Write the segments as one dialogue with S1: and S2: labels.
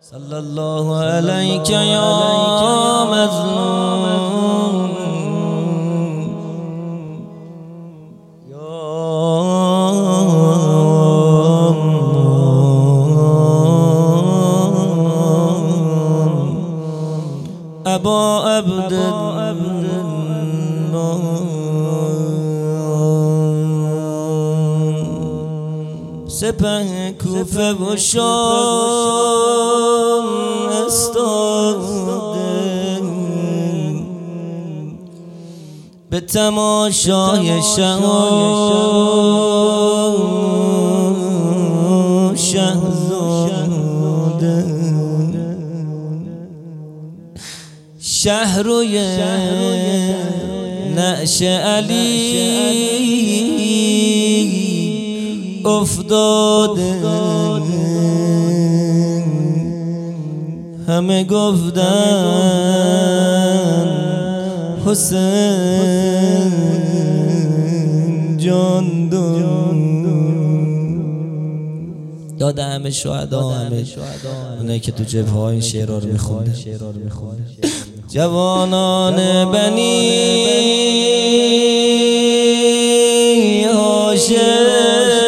S1: صلى الله عليك يا مظلوم يا أبا عبد سپه کوفه و شام استاده به تماشای شهزاده شهروی نعش علی افتاده همه گفتن حسین جان دون یاد همه شهدا همه اونایی که تو جبهه ها این شعرها رو میخونده جوانان بنی هاشم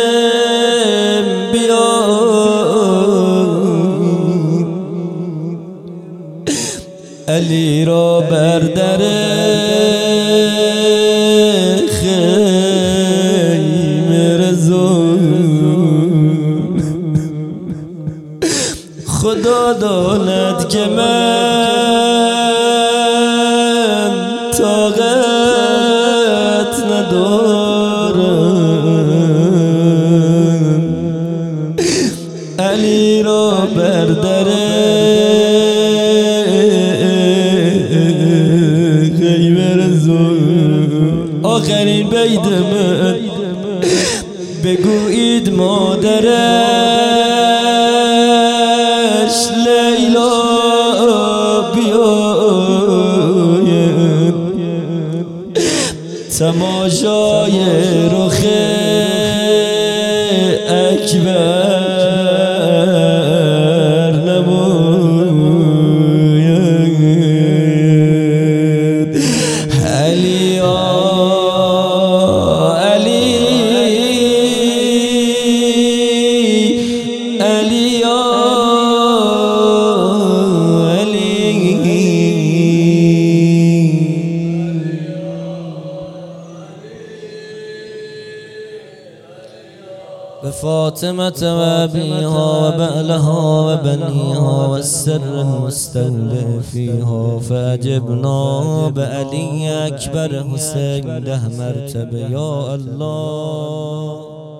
S1: علی را بر در خیمه رسون خدا داند که من طاقت ندارم علی را بر در آخرین بیت من بگویید مادرش لیلا بیاید تماشای رخ اکبر نماید علی فاطمة وأبيها وبألها وبنيها والسر المستودع فيها فأجبنا بألي أكبر حسين 10 مرتبة يا الله.